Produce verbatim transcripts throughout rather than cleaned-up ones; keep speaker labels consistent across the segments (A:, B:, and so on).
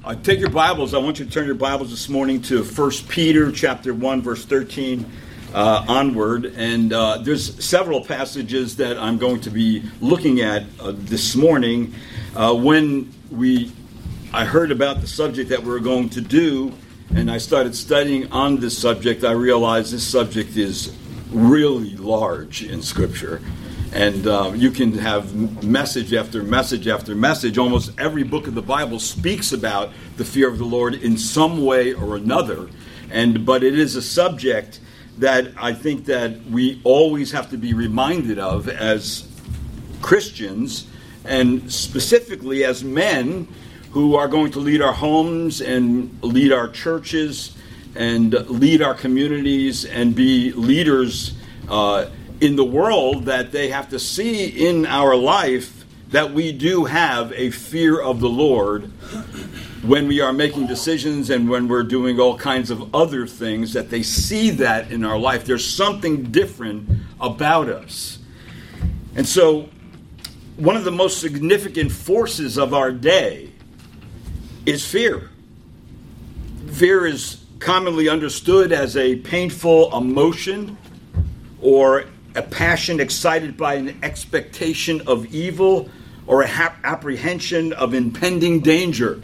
A: Uh, take your Bibles. I want you to turn your Bibles this morning to First Peter chapter one, verse thirteen uh, onward. And uh, there's several passages that I'm going to be looking at uh, this morning. Uh, when we, I heard about the subject that we were going to do, and I started studying on this subject, I realized this subject is really large in Scripture. And uh, you can have message after message after message. Almost every book of the Bible speaks about the fear of the Lord in some way or another. And but it is a subject that I think that we always have to be reminded of as Christians, and specifically as men who are going to lead our homes and lead our churches and lead our communities and be leaders uh in the world, that they have to see in our life that we do have a fear of the Lord when we are making decisions and when we're doing all kinds of other things, that they see that in our life. There's something different about us. And so one of the most significant forces of our day is fear. Fear is commonly understood as a painful emotion or a passion excited by an expectation of evil or a ha- apprehension of impending danger.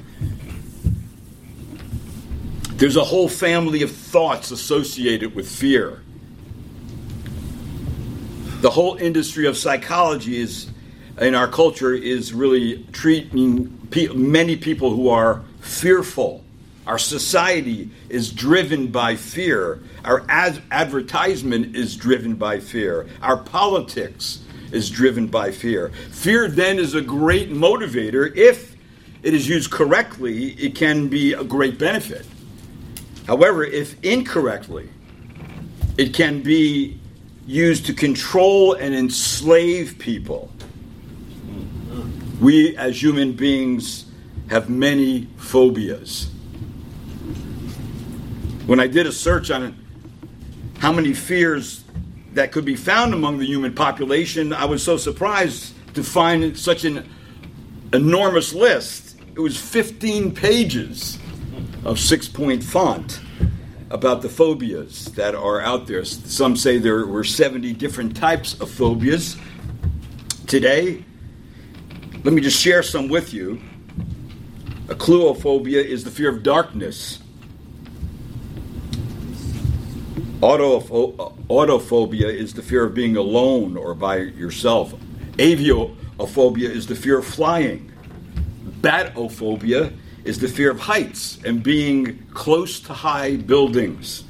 A: There's a whole family of thoughts associated with fear. The whole industry of psychology is, in our culture, is really treating pe- many people who are fearful. Our society is driven by fear. Our ad- advertisement is driven by fear. Our politics is driven by fear. Fear then is a great motivator. If it is used correctly, it can be a great benefit. However, if incorrectly, it can be used to control and enslave people. We as human beings have many phobias. When I did a search on how many fears that could be found among the human population, I was so surprised to find such an enormous list. It was fifteen pages of six-point font about the phobias that are out there. Some say there were seventy different types of phobias. Today, let me just share some with you. A cluophobia is the fear of darkness. Autopho- autophobia is the fear of being alone or by yourself. Aviophobia is the fear of flying. Batophobia is the fear of heights and being close to high buildings.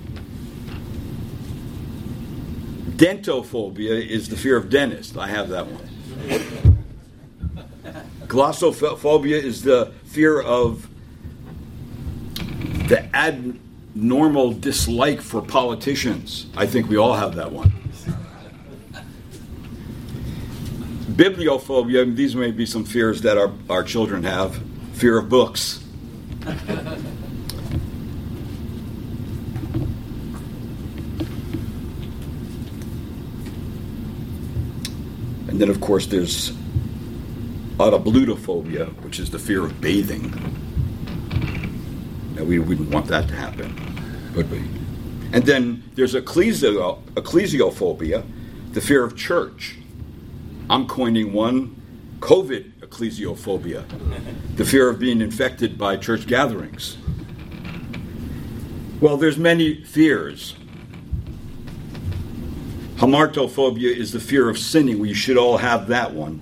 A: Dentophobia is the fear of dentists. I have that one. Glossophobia is the fear of the ad normal dislike for politicians. I think we all have that one. Bibliophobia, these may be some fears that our, our children have. Fear of books. And then, of course, there's autoblutophobia, which is the fear of bathing. Now, we wouldn't want that to happen, would we? And then there's ecclesio, ecclesiophobia, the fear of church. I'm coining one, COVID ecclesiophobia, the fear of being infected by church gatherings. Well, there's many fears. Hamartophobia is the fear of sinning. We should all have that one.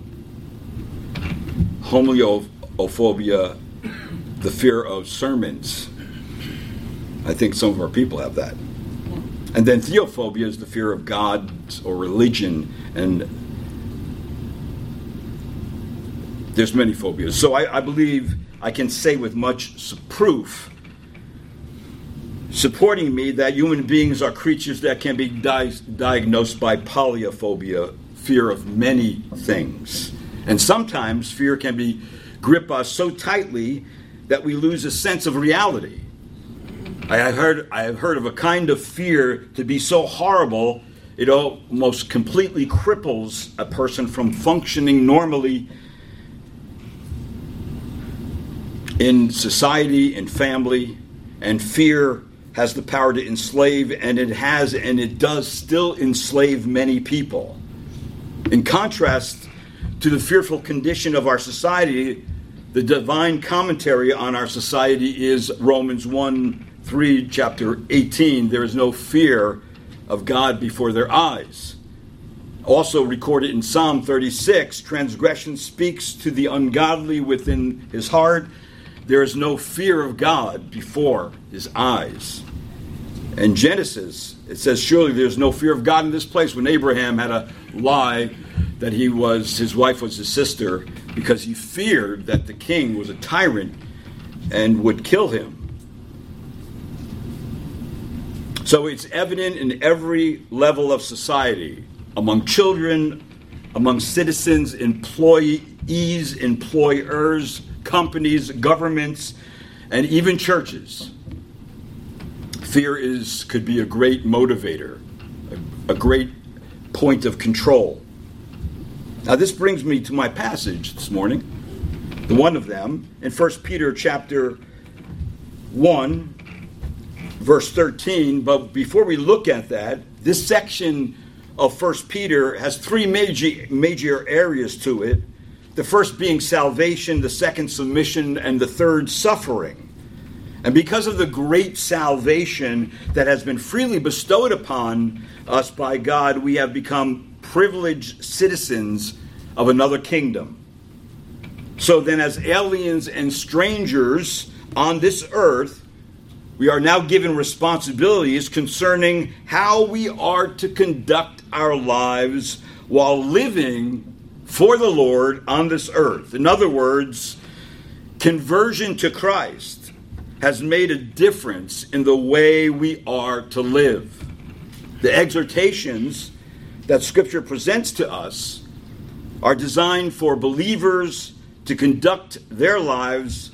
A: Homophobia, the fear of sermons. I think some of our people have that. And then theophobia is the fear of God or religion, and there's many phobias. So I, I believe I can say with much proof supporting me that human beings are creatures that can be di- diagnosed by polyophobia, fear of many things. And sometimes fear can be grip us so tightly that we lose a sense of reality. I have heard I have heard of a kind of fear to be so horrible it almost completely cripples a person from functioning normally in society, in family, and fear has the power to enslave, and it has and it does still enslave many people. In contrast to the fearful condition of our society, the divine commentary on our society is Romans one three, chapter eighteen. There is no fear of God before their eyes. Also recorded in Psalm thirty-six, transgression speaks to the ungodly within his heart. There is no fear of God before his eyes. In Genesis, it says, surely there's no fear of God in this place, when Abraham had a lie that he was his wife was his sister, because he feared that the king was a tyrant and would kill him. So it's evident in every level of society, among children, among citizens, employees, employers, companies, governments, and even churches. Fear is could be a great motivator, a, a great point of control. Now this brings me to my passage this morning, the one of them, in First Peter chapter one, verse thirteen. But before we look at that, this section of First Peter has three major, major areas to it. The first being salvation, the second submission, and the third suffering. And because of the great salvation that has been freely bestowed upon us by God, we have become privileged citizens of another kingdom. So then, as aliens and strangers on this earth, we are now given responsibilities concerning how we are to conduct our lives while living for the Lord on this earth. In other words, conversion to Christ has made a difference in the way we are to live. The exhortations that Scripture presents to us are designed for believers to conduct their lives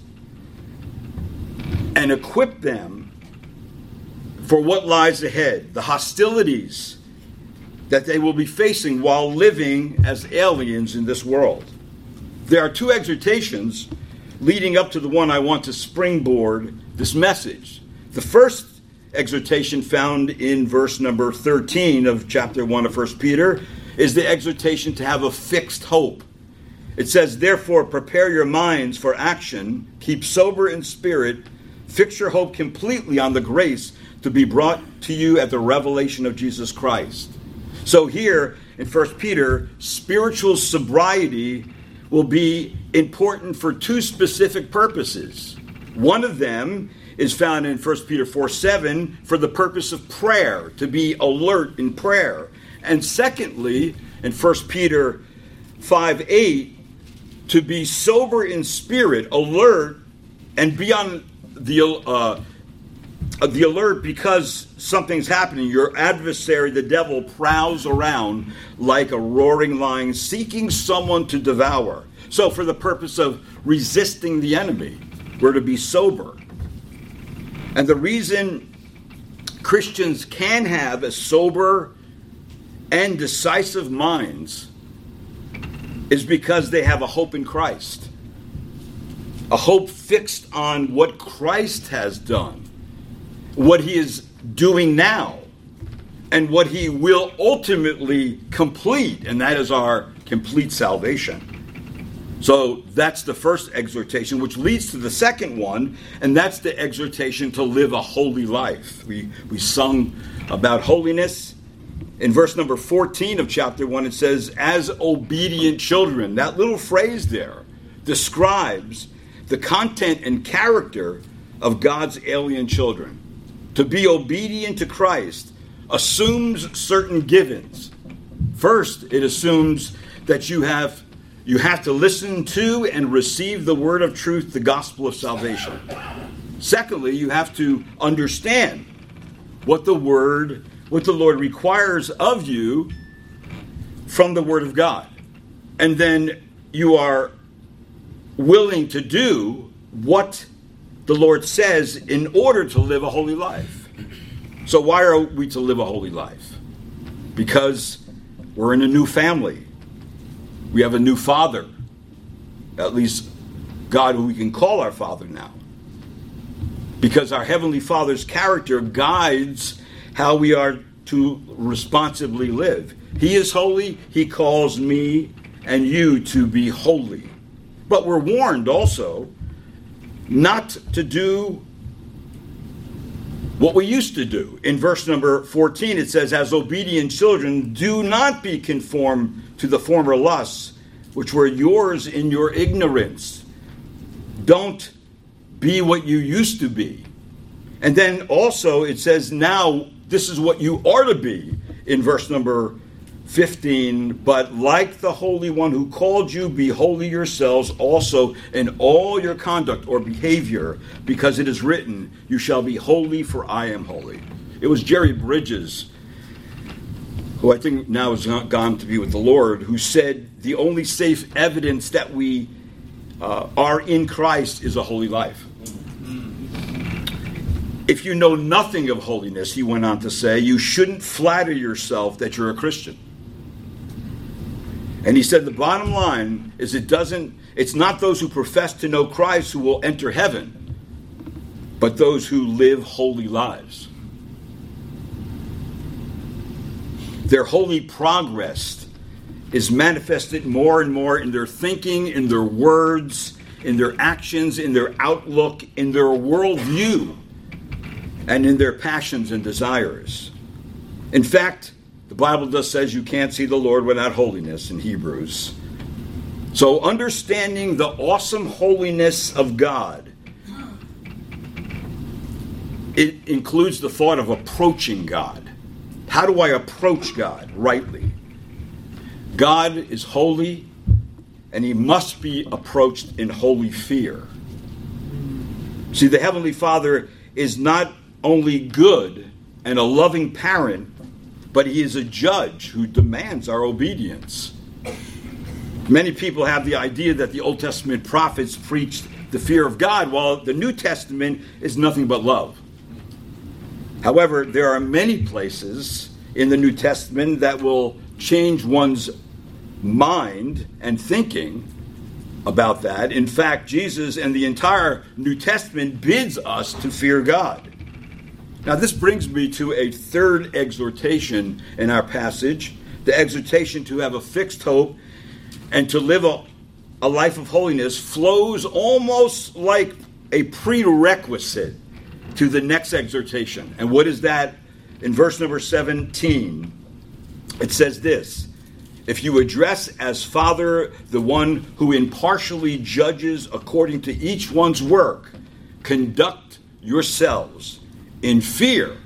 A: and equip them for what lies ahead, the hostilities that they will be facing while living as aliens in this world. There are two exhortations leading up to the one I want to springboard this message. The first exhortation, found in verse number thirteen of chapter one of First Peter, is the exhortation to have a fixed hope. It says, therefore, prepare your minds for action, keep sober in spirit, fix your hope completely on the grace to be brought to you at the revelation of Jesus Christ. So here in First Peter, spiritual sobriety will be important for two specific purposes. One of them is found in First Peter four seven for the purpose of prayer, to be alert in prayer. And secondly, in First Peter five eight, to be sober in spirit, alert, and be on the uh, the alert because something's happening. Your adversary, the devil, prowls around like a roaring lion, seeking someone to devour. So for the purpose of resisting the enemy, we're to be sober. And the reason Christians can have a sober and decisive minds is because they have a hope in Christ. A hope fixed on what Christ has done, what he is doing now, and what he will ultimately complete, and that is our complete salvation. So that's the first exhortation, which leads to the second one, and that's the exhortation to live a holy life. We we sung about holiness. In verse number fourteen of chapter one, it says, as obedient children. That little phrase there describes the content and character of God's alien children. To be obedient to Christ assumes certain givens. First, it assumes that you have you have to listen to and receive the word of truth, the gospel of salvation. Secondly, you have to understand what the word, what the Lord requires of you from the word of God. And then you are willing to do what the Lord says in order to live a holy life. So why are we to live a holy life? Because we're in a new family. We have a new father, at least God who we can call our Father now. Because our Heavenly Father's character guides how we are to responsibly live. He is holy. He calls me and you to be holy. But we're warned also not to do what we used to do. In verse number fourteen, it says, as obedient children, do not be conformed to the former lusts, which were yours in your ignorance. Don't be what you used to be. And then also it says, now this is what you are to be, in verse number fifteen. But like the Holy One who called you, be holy yourselves also in all your conduct or behavior, because it is written, you shall be holy, for I am holy. It was Jerry Bridges, who I think now has gone to be with the Lord, who said the only safe evidence that we uh, are in Christ is a holy life. If you know nothing of holiness, he went on to say, you shouldn't flatter yourself that you're a Christian. And he said the bottom line is it doesn't, it's not those who profess to know Christ who will enter heaven, but those who live holy lives. Their holy progress is manifested more and more in their thinking, in their words, in their actions, in their outlook, in their worldview, and in their passions and desires. In fact, the Bible does says you can't see the Lord without holiness in Hebrews. So understanding the awesome holiness of God, it includes the thought of approaching God. How do I approach God rightly? God is holy, and he must be approached in holy fear. See, the Heavenly Father is not only good and a loving parent, but he is a judge who demands our obedience. Many people have the idea that the Old Testament prophets preached the fear of God, while the New Testament is nothing but love. However, there are many places in the New Testament that will change one's mind and thinking about that. In fact, Jesus and the entire New Testament bids us to fear God. Now, this brings me to a third exhortation in our passage, the exhortation to have a fixed hope and to live a, a life of holiness flows almost like a prerequisite to the next exhortation. And what is that? In verse number seventeen, it says this, if you address as Father the one who impartially judges according to each one's work, conduct yourselves in fear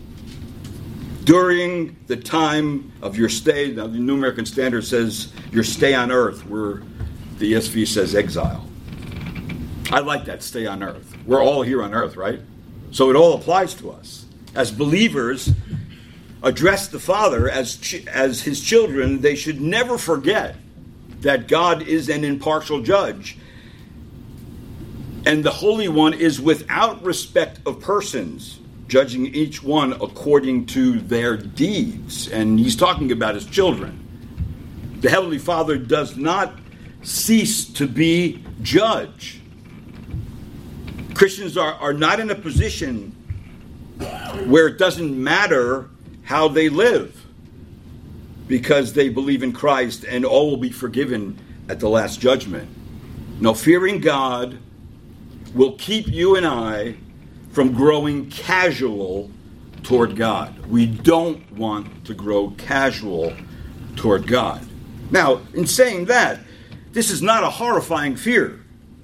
A: during the time of your stay. Now, the New American Standard says your stay on earth, where the E S V says exile. I like that, stay on earth. We're all here on earth, right? So it all applies to us. As believers, address the Father as ch- as his children, they should never forget that God is an impartial judge. And the Holy One is without respect of persons, judging each one according to their deeds. And he's talking about his children. The Heavenly Father does not cease to be judge. Christians are, are not in a position where it doesn't matter how they live, because they believe in Christ and all will be forgiven at the last judgment. No, fearing God will keep you and I from growing casual toward God. We don't want to grow casual toward God. Now, in saying that, this is not a horrifying fear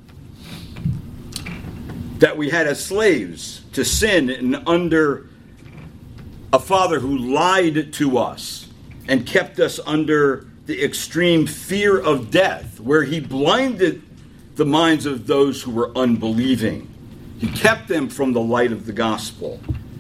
A: that we had as slaves to sin and under a father who lied to us and kept us under the extreme fear of death, where he blinded the minds of those who were unbelieving. He kept them from the light of the gospel.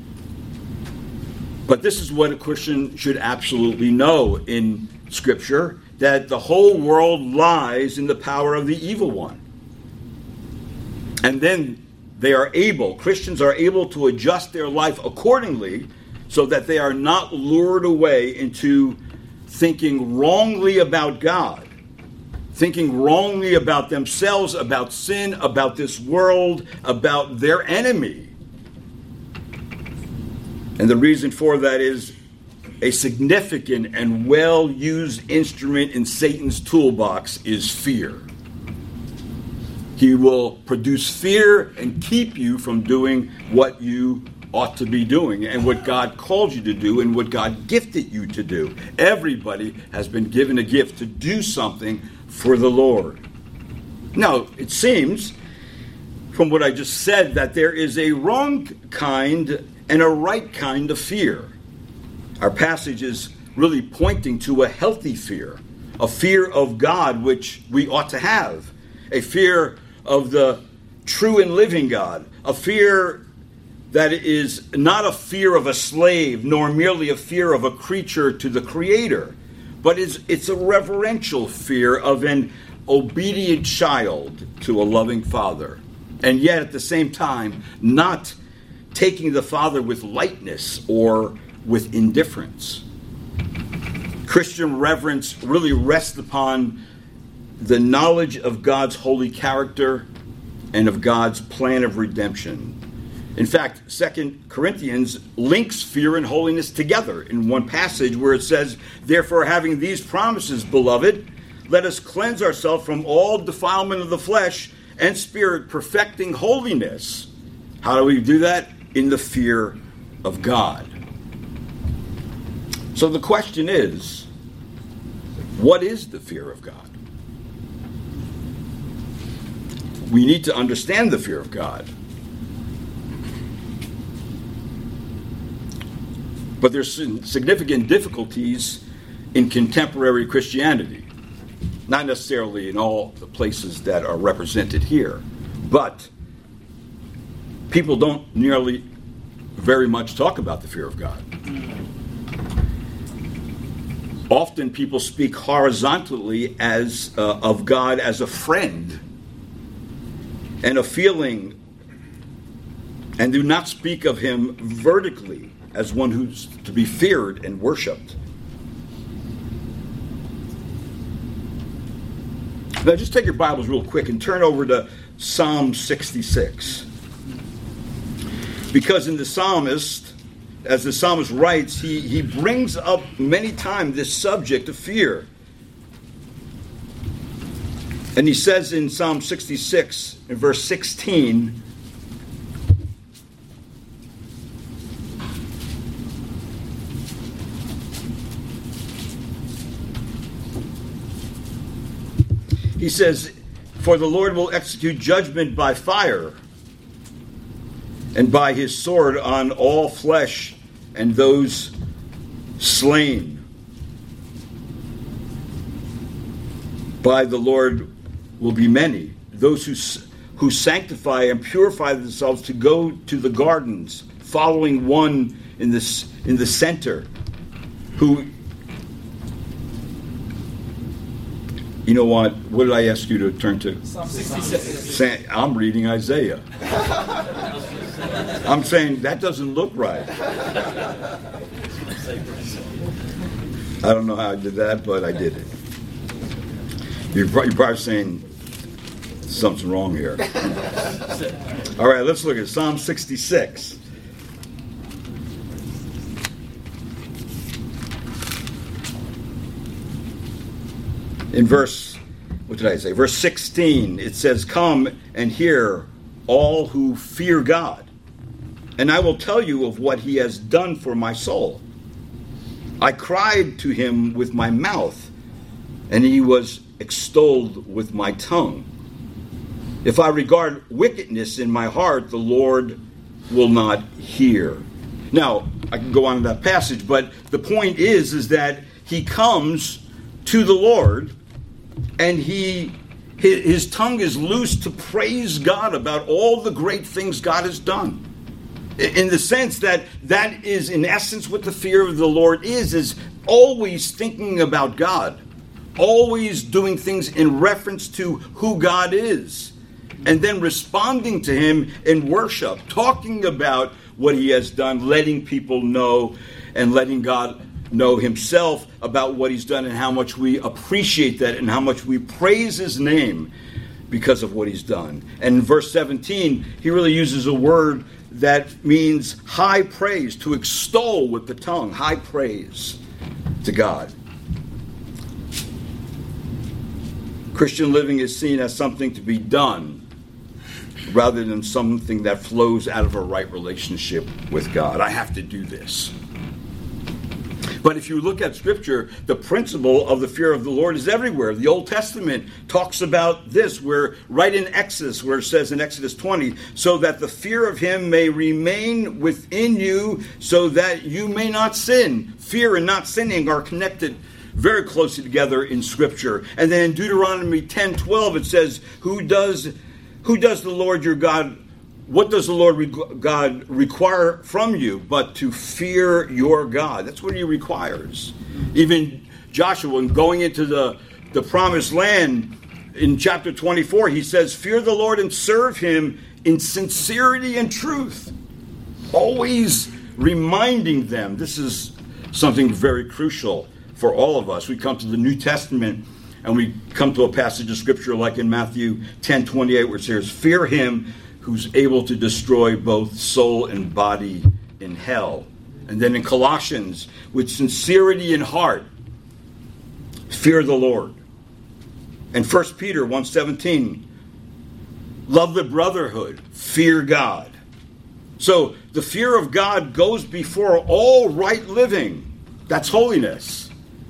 A: But this is what a Christian should absolutely know in Scripture, that the whole world lies in the power of the evil one. And then they are able, Christians are able to adjust their life accordingly so that they are not lured away into thinking wrongly about God thinking wrongly about themselves, about sin, about this world, about their enemy. And the reason for that is a significant and well-used instrument in Satan's toolbox is fear. He will produce fear and keep you from doing what you ought to be doing and what God called you to do and what God gifted you to do. Everybody has been given a gift to do something for the Lord. Now, it seems from what I just said that there is a wrong kind and a right kind of fear. Our passage is really pointing to a healthy fear, a fear of God which we ought to have, a fear of the true and living God, a fear that is not a fear of a slave, nor merely a fear of a creature to the Creator, but it's, it's a reverential fear of an obedient child to a loving Father, and yet at the same time not taking the Father with lightness or with indifference. Christian reverence really rests upon the knowledge of God's holy character and of God's plan of redemption. In fact, Second Corinthians links fear and holiness together in one passage where it says, "Therefore, having these promises, beloved, let us cleanse ourselves from all defilement of the flesh and spirit, perfecting holiness." How do we do that? In the fear of God. So the question is, what is the fear of God? We need to understand the fear of God. But there's significant difficulties in contemporary Christianity. Not necessarily in all the places that are represented here, but people don't nearly very much talk about the fear of God. Often people speak horizontally as uh, of God as a friend and a feeling, and do not speak of him vertically as one who's to be feared and worshipped. Now just take your Bibles real quick and turn over to Psalm sixty-six. Because in the psalmist, as the psalmist writes, he, he brings up many times this subject of fear. And he says in Psalm sixty-six, in verse sixteen, he says, "For the Lord will execute judgment by fire, and by his sword on all flesh and those slain. By the Lord will be many, those who who sanctify and purify themselves to go to the gardens, following one in this in the center, who." You know what? What did I ask you to turn to? Psalm sixty-six. I'm reading Isaiah. I'm saying that doesn't look right. I don't know how I did that, but I did it. You're probably saying something's wrong here. All right, let's look at Psalm sixty-six. In verse, what did I say? Verse sixteen, it says, "Come and hear all who fear God, and I will tell you of what he has done for my soul. I cried to him with my mouth, and he was extolled with my tongue. If I regard wickedness in my heart, the Lord will not hear." Now, I can go on to that passage, but the point is, is that he comes to the Lord, and he his tongue is loose to praise God about all the great things God has done. In the sense that that is in essence what the fear of the Lord is, is always thinking about God, always doing things in reference to who God is, and then responding to him in worship, talking about what he has done, letting people know and letting God know himself about what he's done and how much we appreciate that and how much we praise his name because of what he's done. And in verse seventeen, he really uses a word that means high praise, to extol with the tongue, high praise to God. Christian living is seen as something to be done rather than something that flows out of a right relationship with God. I have to do this. But if you look at Scripture, the principle of the fear of the Lord is everywhere. The Old Testament talks about this, where right in Exodus, where it says in Exodus twenty, so that the fear of him may remain within you, so that you may not sin. Fear and not sinning are connected very closely together in Scripture. And then in Deuteronomy ten twelve, it says, Who does, who does the Lord your God What does the Lord God require from you but to fear your God? That's what he requires. Even Joshua, when going into the, the promised land in chapter twenty-four, he says, fear the Lord and serve him in sincerity and truth. Always reminding them. This is something very crucial for all of us. We come to the New Testament and we come to a passage of Scripture like in Matthew ten twenty-eight where it says, fear him who's able to destroy both soul and body in hell. And then in Colossians, with sincerity in heart, fear the Lord. And First Peter one seventeen, love the brotherhood, fear God. So the fear of God goes before all right living. That's holiness.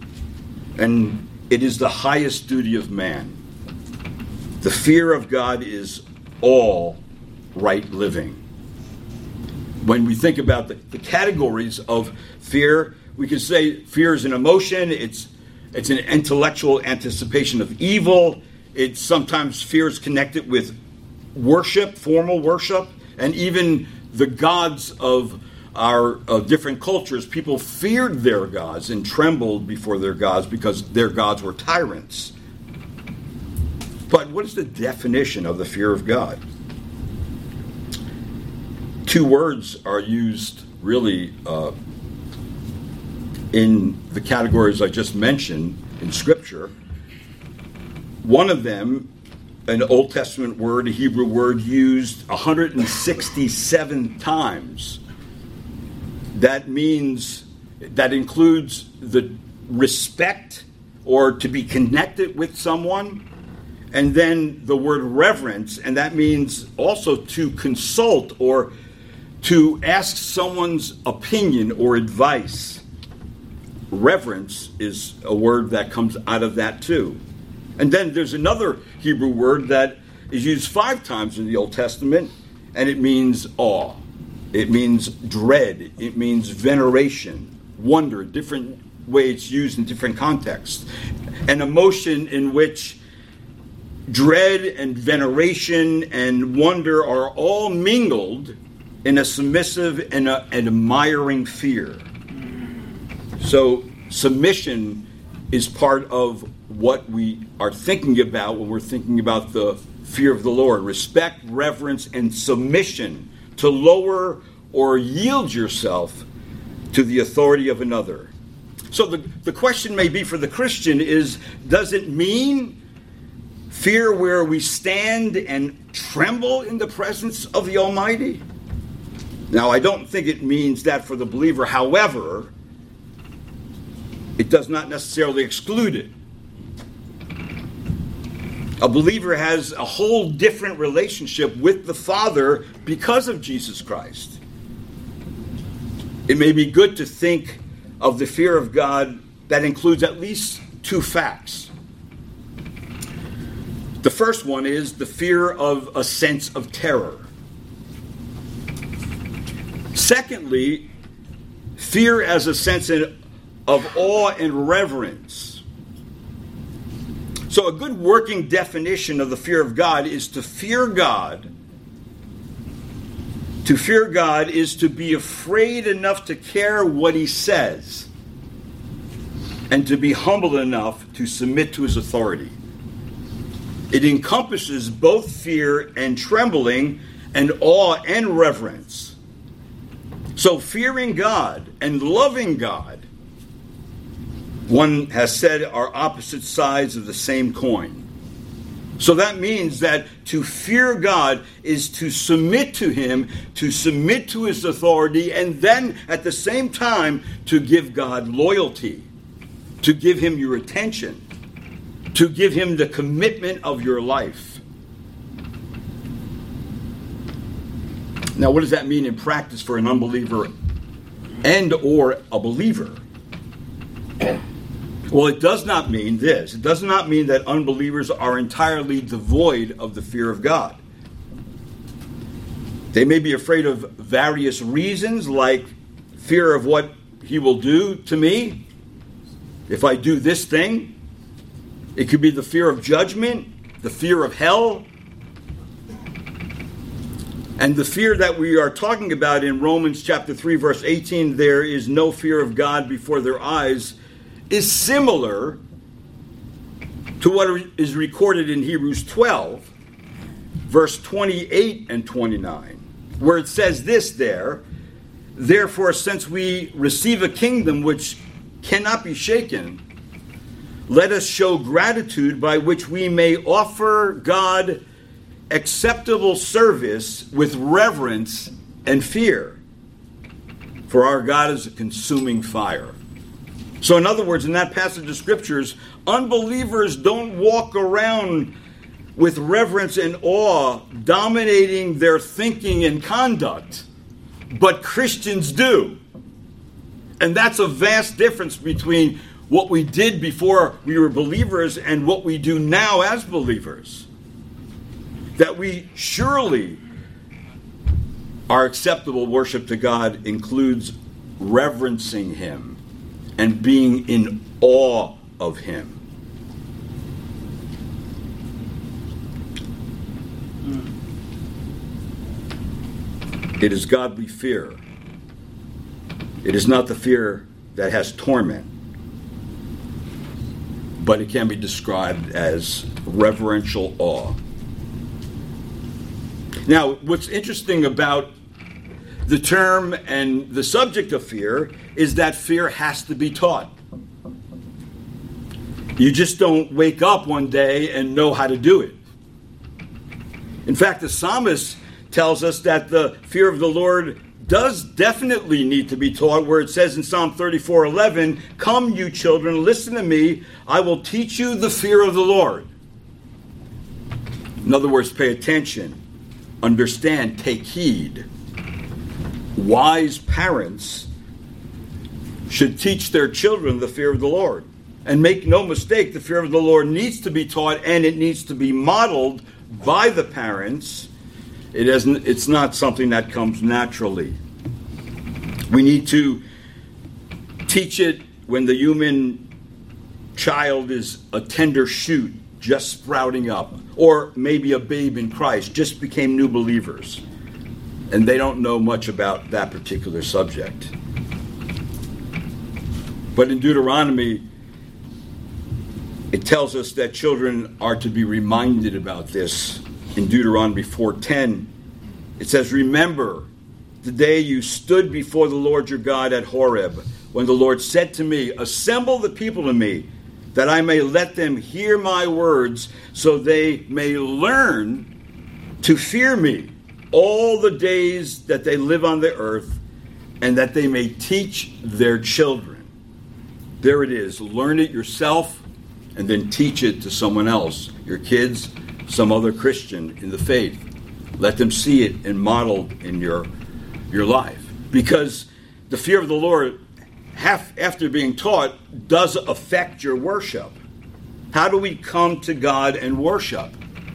A: And it is the highest duty of man. The fear of God is all right living. When we think about the, the categories of fear, we can say fear is an emotion, it's it's an intellectual anticipation of evil, it's sometimes fear is connected with worship, formal worship, and even the gods of our of different cultures. People feared their gods and trembled before their gods because their gods were tyrants. But what is the definition of the fear of God? Two words are used really uh, in the categories I just mentioned in Scripture. One of them, an Old Testament word, a Hebrew word used one hundred sixty-seven times. That means, that includes the respect or to be connected with someone. And then the word reverence, and that means also to consult or to ask someone's opinion or advice. Reverence is a word that comes out of that too. And then there's another Hebrew word that is used five times in the Old Testament, and it means awe. It means dread. It means veneration, wonder, different way it's used in different contexts. An emotion in which dread and veneration and wonder are all mingled in a submissive and a, an admiring fear. So submission is part of what we are thinking about when we're thinking about the fear of the Lord. Respect, reverence, and submission to lower or yield yourself to the authority of another. So the, the question may be for the Christian is, does it mean fear where we stand and tremble in the presence of the Almighty? Now, I don't think it means that for the believer. However, it does not necessarily exclude it. A believer has a whole different relationship with the Father because of Jesus Christ. It may be good to think of the fear of God that includes at least two facts. The first one is the fear of a sense of terror. Secondly, fear as a sense of awe and reverence. So a good working definition of the fear of God is to fear God. To fear God is to be afraid enough to care what he says and to be humble enough to submit to his authority. It encompasses both fear and trembling and awe and reverence. So fearing God and loving God one has said, are opposite sides of the same coin. So that means that to fear God is to submit to Him, to submit to His authority, and then at the same time to give God loyalty, to give Him your attention, to give Him the commitment of your life. Now, what does that mean in practice for an unbeliever and or a believer? Well, it does not mean this. It does not mean that unbelievers are entirely devoid of the fear of God. They may be afraid of various reasons, like fear of what He will do to me if I do this thing. It could be the fear of judgment, the fear of hell. And the fear that we are talking about in Romans chapter three, verse eighteen, there is no fear of God before their eyes, is similar to what is recorded in Hebrews twelve, verse twenty-eight and twenty-nine, where it says this there, therefore, since we receive a kingdom which cannot be shaken, let us show gratitude by which we may offer God acceptable service with reverence and fear. For our God is a consuming fire. So in other words, in that passage of scriptures, unbelievers don't walk around with reverence and awe dominating their thinking and conduct, but Christians do. And that's a vast difference between what we did before we were believers and what we do now as believers. That we surely, our acceptable worship to God includes reverencing Him and being in awe of Him. It is godly fear. It is not the fear that has torment, but it can be described as reverential awe. Now, what's interesting about the term and the subject of fear is that fear has to be taught. You just don't wake up one day and know how to do it. In fact, the psalmist tells us that the fear of the Lord does definitely need to be taught, where it says in Psalm thirty-four eleven, come, you children, listen to me, I will teach you the fear of the Lord. In other words, pay attention, understand, take heed. Wise parents should teach their children the fear of the Lord. And make no mistake, the fear of the Lord needs to be taught, and it needs to be modeled by the parents. It isn't, it's not something that comes naturally. We need to teach it when the human child is a tender shoot, just sprouting up, or maybe a babe in Christ, just became new believers, and they don't know much about that particular subject. But in Deuteronomy, it tells us that children are to be reminded about this. In Deuteronomy four ten, it says, remember the day you stood before the Lord your God at Horeb, when the Lord said to me, assemble the people to me, that I may let them hear my words, so they may learn to fear me all the days that they live on the earth, and that they may teach their children. There it is. Learn it yourself, and then teach it to someone else, your kids, some other Christian in the faith. Let them see it and modeled in your, your life. Because the fear of the Lord, half, after being taught, does affect your worship. How do we come to God and worship?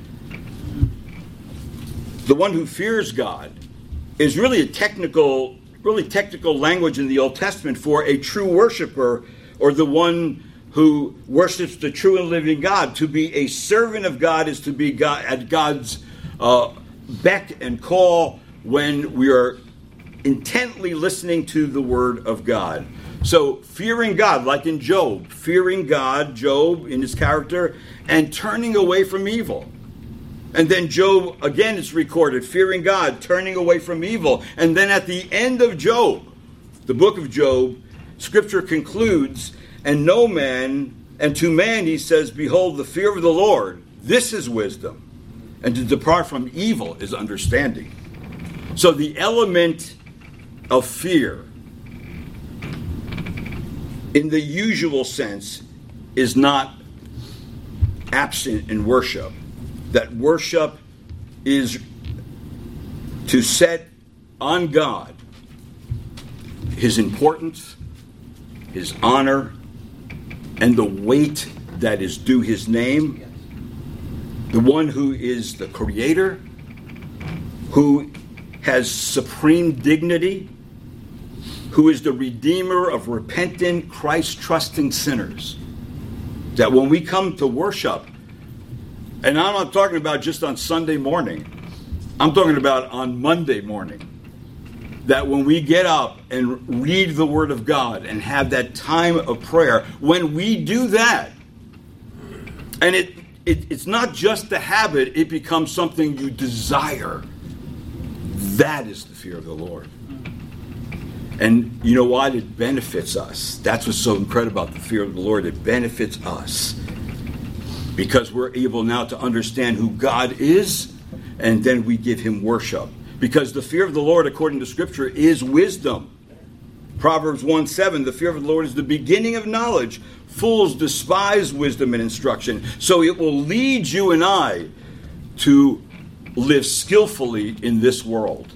A: The one who fears God is really a technical, really technical language in the Old Testament for a true worshiper, or the one who worships the true and living God. To be a servant of God is to be God, at God's uh, beck and call when we are intently listening to the Word of God. So fearing God, like in Job, fearing God, Job in his character, and turning away from evil. And then Job, again, it's recorded, fearing God, turning away from evil. And then at the end of Job, the book of Job, Scripture concludes And no man, and to man he says, behold, the fear of the Lord, this is wisdom. And to depart from evil is understanding. So the element of fear, in the usual sense, is not absent in worship. That worship is to set on God his importance, his honor, and the weight that is due his name. The one who is the creator, who has supreme dignity, who is the redeemer of repentant, Christ-trusting sinners. That when we come to worship, and I'm not talking about just on Sunday morning, I'm talking about on Monday morning, that when we get up and read the Word of God and have that time of prayer, when we do that, and it, it it's not just the habit, it becomes something you desire. That is the fear of the Lord. And you know what? It benefits us. That's what's so incredible about the fear of the Lord. It benefits us because we're able now to understand who God is, and then we give him worship. Because the fear of the Lord, according to Scripture, is wisdom. Proverbs one seven, the fear of the Lord is the beginning of knowledge. Fools despise wisdom and instruction. So it will lead you and I to live skillfully in this world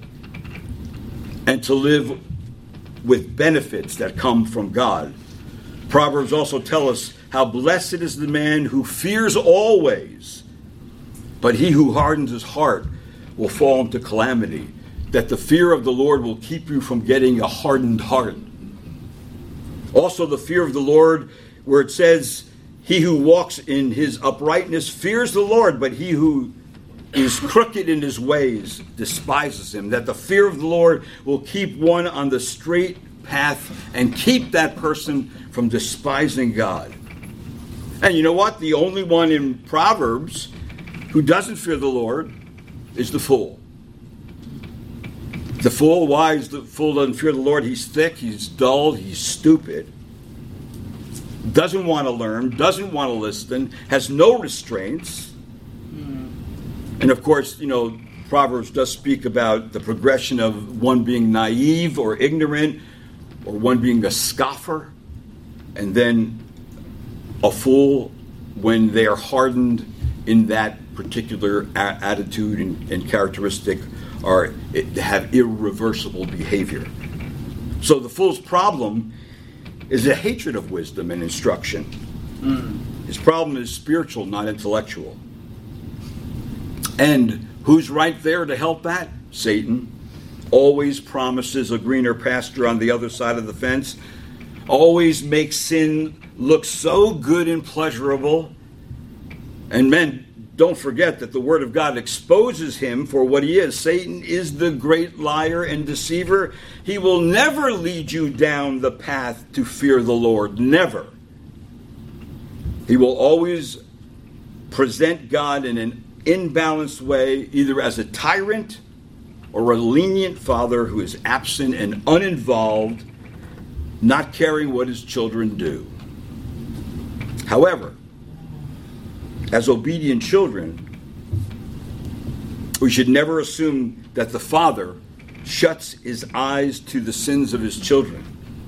A: and to live with benefits that come from God. Proverbs also tell us how blessed is the man who fears always, but he who hardens his heart will fall into calamity. That the fear of the Lord will keep you from getting a hardened heart. Also the fear of the Lord, where it says, he who walks in his uprightness fears the Lord, but he who is crooked in his ways despises him. That the fear of the Lord will keep one on the straight path and keep that person from despising God. And you know what? The only one in Proverbs who doesn't fear the Lord is the fool. The fool, why is the fool doesn't fear the Lord? He's thick, he's dull, he's stupid, doesn't want to learn, doesn't want to listen, has no restraints. And of course, you know, Proverbs does speak about the progression of one being naive or ignorant, or one being a scoffer, and then a fool when they are hardened in that particular a- attitude and, and characteristic, or it, have irreversible behavior. So the fool's problem is a hatred of wisdom and instruction. Mm. His problem is spiritual, not intellectual. And who's right there to help that? Satan. Always promises a greener pasture on the other side of the fence. Always makes sin look so good and pleasurable. And men, don't forget that the Word of God exposes him for what he is. Satan is the great liar and deceiver. He will never lead you down the path to fear the Lord. Never. He will always present God in an imbalanced way, either as a tyrant or a lenient father who is absent and uninvolved, not caring what his children do. However, as obedient children, we should never assume that the father shuts his eyes to the sins of his children.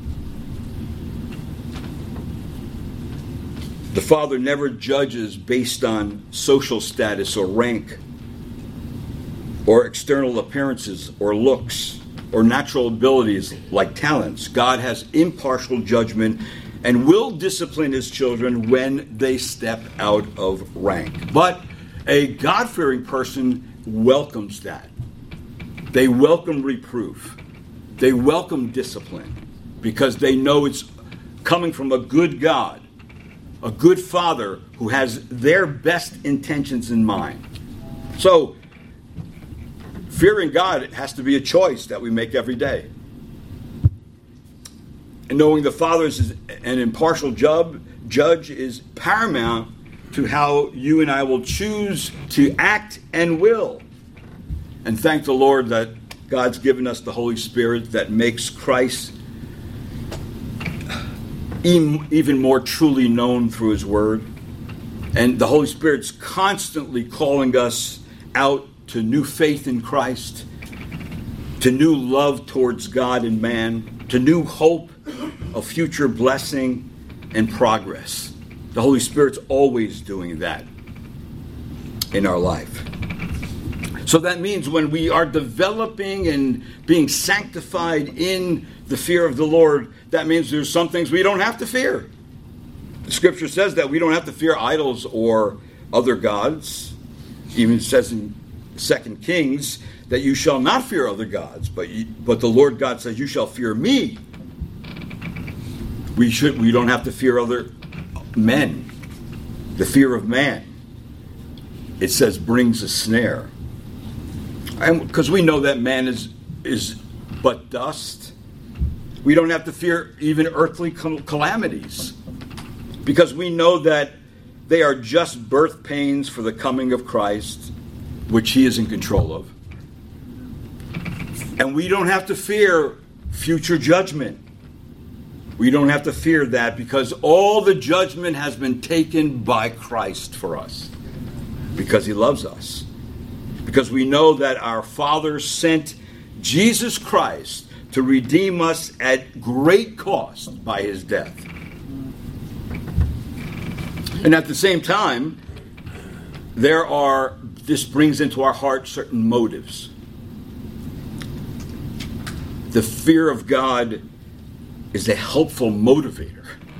A: The father never judges based on social status or rank, or external appearances or looks, or natural abilities like talents. God has impartial judgment and will discipline his children when they step out of rank. But a God-fearing person welcomes that. They welcome reproof. They welcome discipline because they know it's coming from a good God, a good Father who has their best intentions in mind. So, fearing God has to be a choice that we make every day. And knowing the Father is an impartial judge, judge is paramount to how you and I will choose to act and will. And thank the Lord that God's given us the Holy Spirit that makes Christ even more truly known through His Word. And the Holy Spirit's constantly calling us out to new faith in Christ, to new love towards God and man, to new hope of future blessing and progress. The Holy Spirit's always doing that in our life. So that means when we are developing and being sanctified in the fear of the Lord, that means there's some things we don't have to fear. The Scripture says that we don't have to fear idols or other gods. Even says in Second Kings that you shall not fear other gods, but you, but the Lord God says you shall fear me. We should we don't have to fear other men. The fear of man, it says, brings a snare. And because we know that man is is but dust, we don't have to fear even earthly calamities, because we know that they are just birth pains for the coming of Christ, which He is in control of. And we don't have to fear future judgment. We don't have to fear that, because all the judgment has been taken by Christ for us, because He loves us. Because we know that our Father sent Jesus Christ to redeem us at great cost by His death. And at the same time, there are, this brings into our heart certain motives. The fear of God is a helpful motivator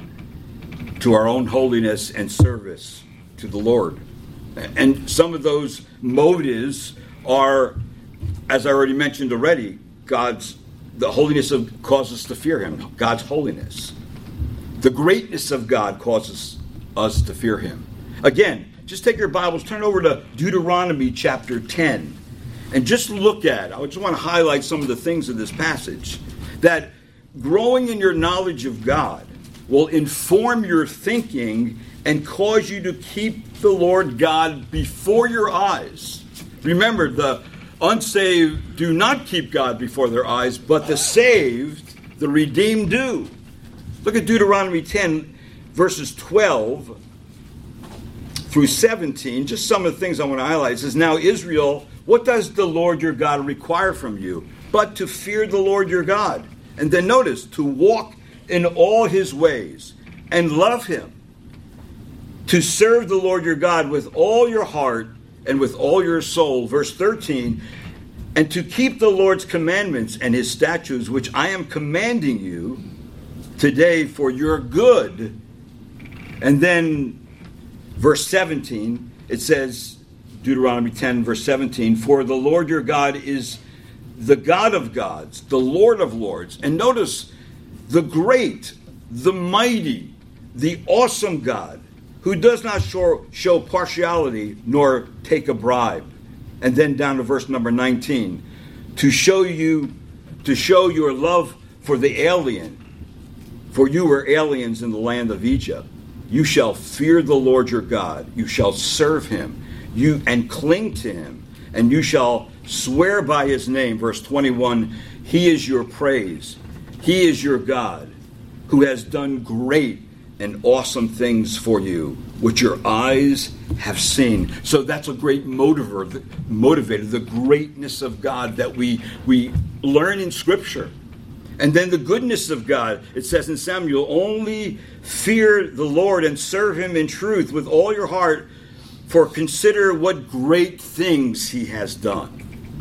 A: to our own holiness and service to the Lord. And some of those motives are, as I already mentioned already, God's, the holiness of causes us to fear Him, God's holiness. The greatness of God causes us to fear Him. Again, just take your Bibles, turn over to Deuteronomy chapter ten, and just look at, I just want to highlight some of the things in this passage, that growing in your knowledge of God will inform your thinking and cause you to keep the Lord God before your eyes. Remember, the unsaved do not keep God before their eyes, but the saved, the redeemed, do. Look at Deuteronomy ten, verses twelve through seventeen. Just some of the things I want to highlight. It says, "Now Israel, what does the Lord your God require from you? But to fear the Lord your God." And then notice, to walk in all His ways and love Him. To serve the Lord your God with all your heart and with all your soul. Verse thirteen, "And to keep the Lord's commandments and His statutes, which I am commanding you today for your good." And then verse seventeen, it says, Deuteronomy ten, verse seventeen, "For the Lord your God is the God of gods, the Lord of lords." And notice, the great, the mighty, the awesome God, who does not show, show partiality nor take a bribe. And then down to verse number nineteen, to show you, to show your love for the alien, for you were aliens in the land of Egypt. You shall fear the Lord your God. You shall serve Him, you and cling to Him, and you shall swear by His name. Verse twenty-one, He is your praise. He is your God, who has done great and awesome things for you, which your eyes have seen. So that's a great motivator, motivator, the greatness of God that we, we learn in Scripture. And then the goodness of God, it says in Samuel, "Only fear the Lord and serve Him in truth with all your heart, for consider what great things He has done."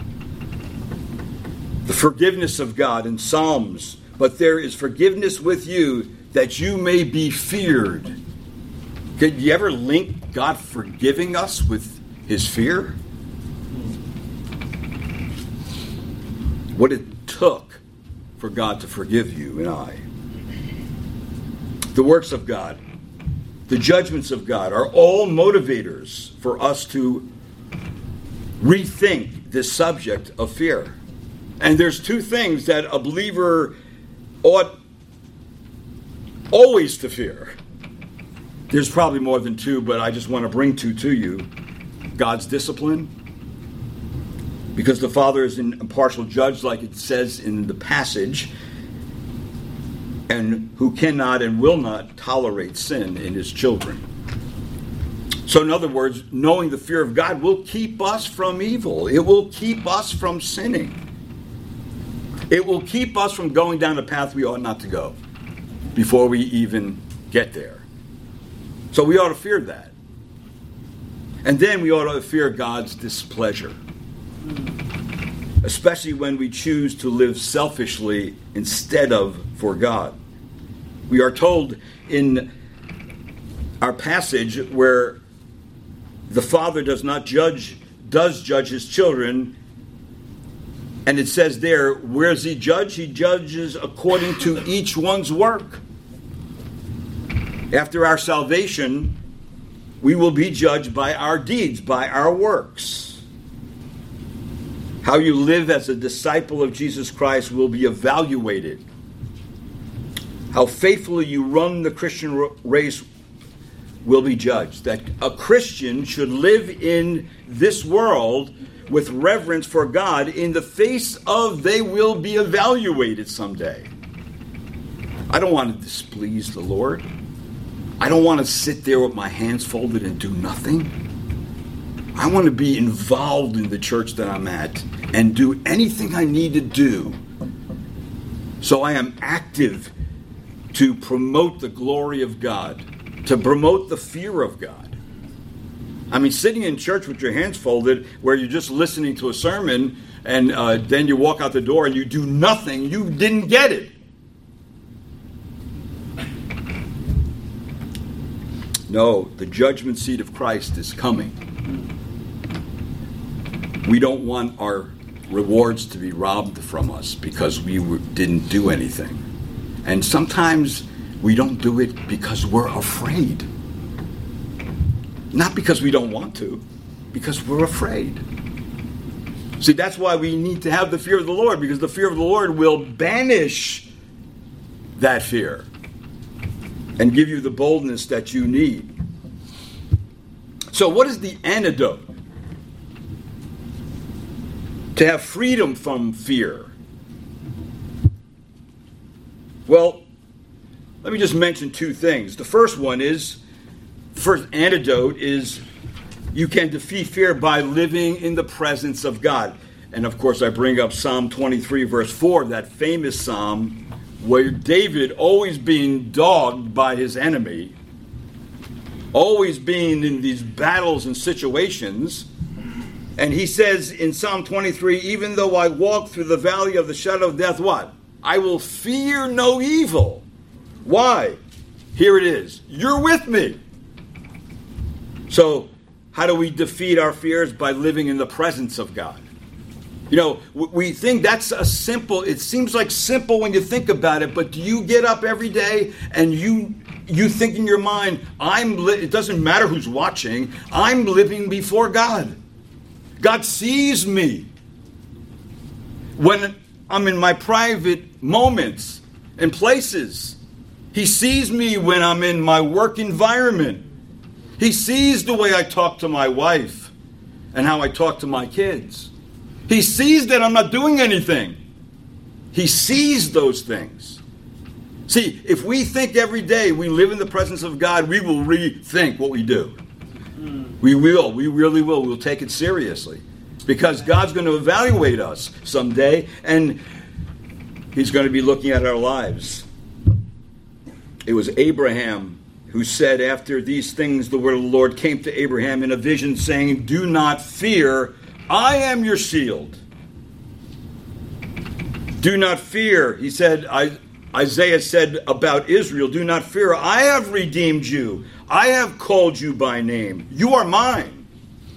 A: The forgiveness of God in Psalms, "But there is forgiveness with you, that you may be feared." Did you ever link God forgiving us with His fear? What it took for God to forgive you and I. The works of God, the judgments of God are all motivators for us to rethink this subject of fear. And there's two things that a believer ought always to fear. There's probably more than two, but I just want to bring two to you. God's discipline, because the Father is an impartial judge, like it says in the passage. and who cannot and will not tolerate sin in his children. So in other words, knowing the fear of God will keep us from evil. It will keep us from sinning. It will keep us from going down the path we ought not to go before we even get there. So we ought to fear that. And then we ought to fear God's displeasure, especially when we choose to live selfishly instead of for God. We are told in our passage where the Father does not judge, does judge his children, and it says there, where does he judge? He judges according to each one's work. After our salvation, we will be judged by our deeds, by our works. How you live as a disciple of Jesus Christ will be evaluated. How faithfully you run the Christian race will be judged. That a Christian should live in this world with reverence for God in the face of they will be evaluated someday. I don't want to displease the Lord. I don't want to sit there with my hands folded and do nothing. I want to be involved in the church that I'm at and do anything I need to do so I am active to promote the glory of God, to promote the fear of God. I mean, sitting in church with your hands folded where you're just listening to a sermon and uh, then you walk out the door and you do nothing, you didn't get it. No, the judgment seat of Christ is coming. We don't want our rewards to be robbed from us because we didn't do anything. And sometimes we don't do it because we're afraid. Not because we don't want to, because we're afraid. See, that's why we need to have the fear of the Lord, because the fear of the Lord will banish that fear and give you the boldness that you need. So what is the antidote to have freedom from fear? Well, let me just mention two things. The first one is, the first antidote is you can defeat fear by living in the presence of God. And of course I bring up Psalm twenty-three verse four, that famous psalm where David, always being dogged by his enemy, always being in these battles and situations, and he says in Psalm twenty-three, even though I walk through the valley of the shadow of death, what? I will fear no evil. Why? Here it is. You're with me. So, how do we defeat our fears? By living in the presence of God. You know, we think that's a simple, it seems like simple when you think about it, but do you get up every day and you you think in your mind, I'm li- it doesn't matter who's watching, I'm living before God. God sees me. When I'm in my private moments and places, He sees me when I'm in my work environment. He sees the way I talk to my wife and how I talk to my kids. He sees that I'm not doing anything. He sees those things. See, if we think every day we live in the presence of God, we will rethink what we do. We will. We really will. We'll take it seriously. Because God's going to evaluate us someday, and He's going to be looking at our lives. It was Abraham who said, after these things, the word of the Lord came to Abraham in a vision, saying, do not fear, I am your shield. Do not fear. He said, I, Isaiah said about Israel, do not fear, I have redeemed you. I have called you by name. You are mine.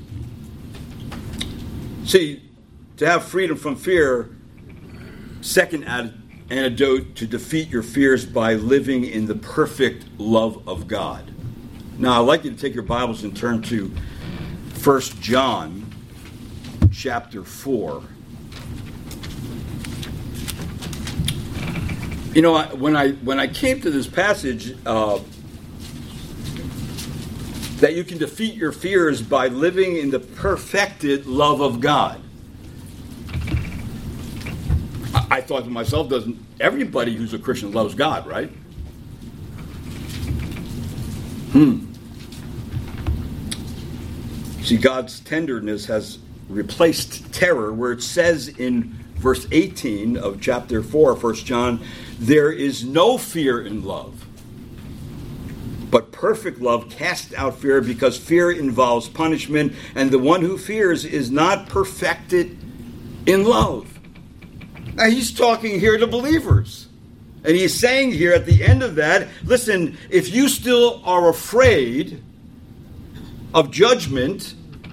A: See, to have freedom from fear, second antidote to defeat your fears by living in the perfect love of God. Now, I'd like you to take your Bibles and turn to First John chapter four. You know, when I when I came to this passage, uh, that you can defeat your fears by living in the perfected love of God, I I thought to myself, doesn't everybody who's a Christian loves God, right? Hmm. See, God's tenderness has replaced terror, where it says in verse eighteen of chapter four, First John, there is no fear in love, but perfect love casts out fear, because fear involves punishment, and the one who fears is not perfected in love. Now he's talking here to believers. And he's saying here at the end of that, listen, if you still are afraid of judgment,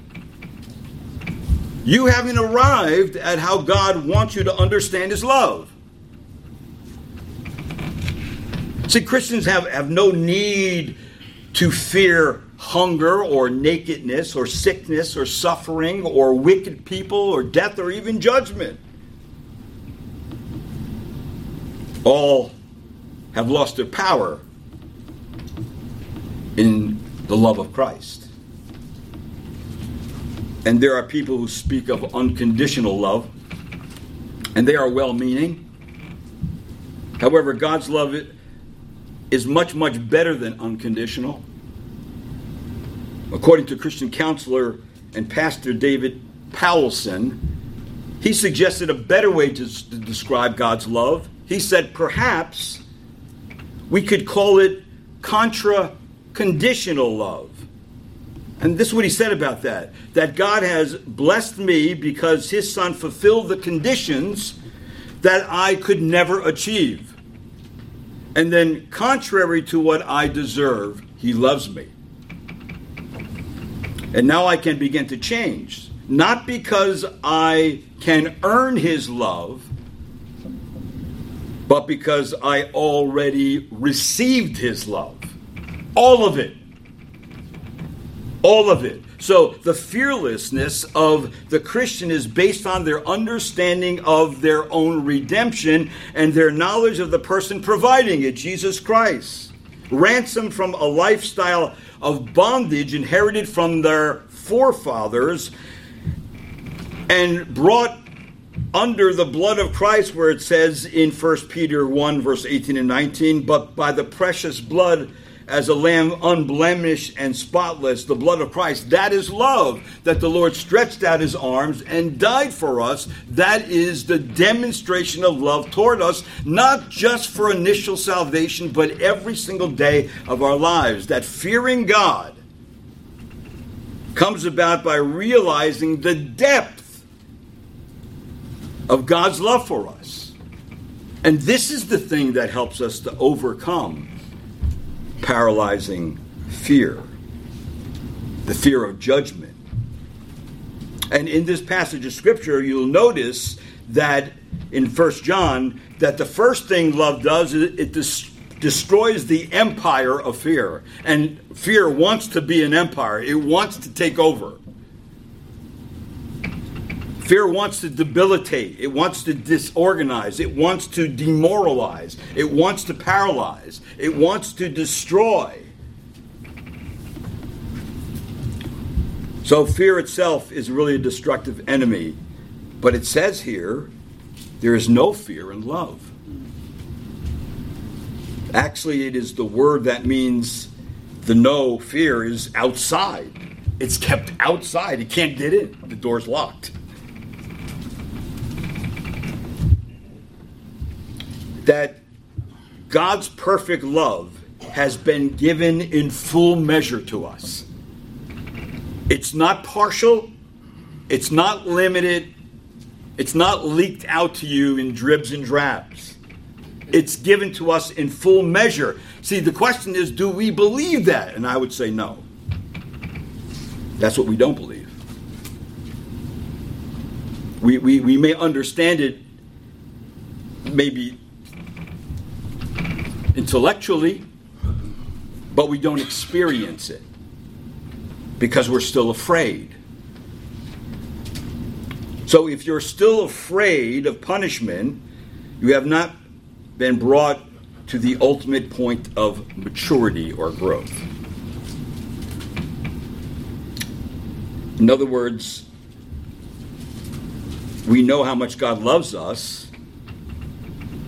A: you haven't arrived at how God wants you to understand his love. See, Christians have, have no need to fear hunger or nakedness or sickness or suffering or wicked people or death or even judgment. All have lost their power in the love of Christ. And there are people who speak of unconditional love, and they are well-meaning. However, God's love is much, much better than unconditional. According to Christian counselor and pastor David Powelson, he suggested a better way to, to describe God's love. He said, perhaps we could call it contra-conditional love. And this is what he said about that. That God has blessed me because his son fulfilled the conditions that I could never achieve. And then, contrary to what I deserve, he loves me. And now I can begin to change. Not because I can earn his love, but because I already received his love. All of it. All of it. So the fearlessness of the Christian is based on their understanding of their own redemption and their knowledge of the person providing it, Jesus Christ. Ransomed from a lifestyle of bondage inherited from their forefathers and brought under the blood of Christ, where it says in First Peter one, verse eighteen and nineteen, but by the precious blood as a lamb unblemished and spotless, the blood of Christ, that is love, that the Lord stretched out his arms and died for us. That is the demonstration of love toward us, not just for initial salvation, but every single day of our lives. That fearing God comes about by realizing the depth of God's love for us. And this is the thing that helps us to overcome paralyzing fear, the fear of judgment. And in this passage of Scripture, you'll notice that in First John, that the first thing love does is it des- destroys the empire of fear. And fear wants to be an empire. It wants to take over. Fear wants to debilitate. It wants to disorganize. It wants to demoralize. It wants to paralyze. It wants to destroy. So fear itself is really a destructive enemy. But it says here, there is no fear in love. Actually, it is the word that means the no fear is outside. It's kept outside. It can't get in. The door's locked. That God's perfect love has been given in full measure to us. It's not partial. It's not limited. It's not leaked out to you in dribs and drabs. It's given to us in full measure. See, the question is, do we believe that? And I would say no. That's what we don't believe. We, we, we may understand it maybe intellectually, but we don't experience it because we're still afraid. So if you're still afraid of punishment, you have not been brought to the ultimate point of maturity or growth. In other words, we know how much God loves us,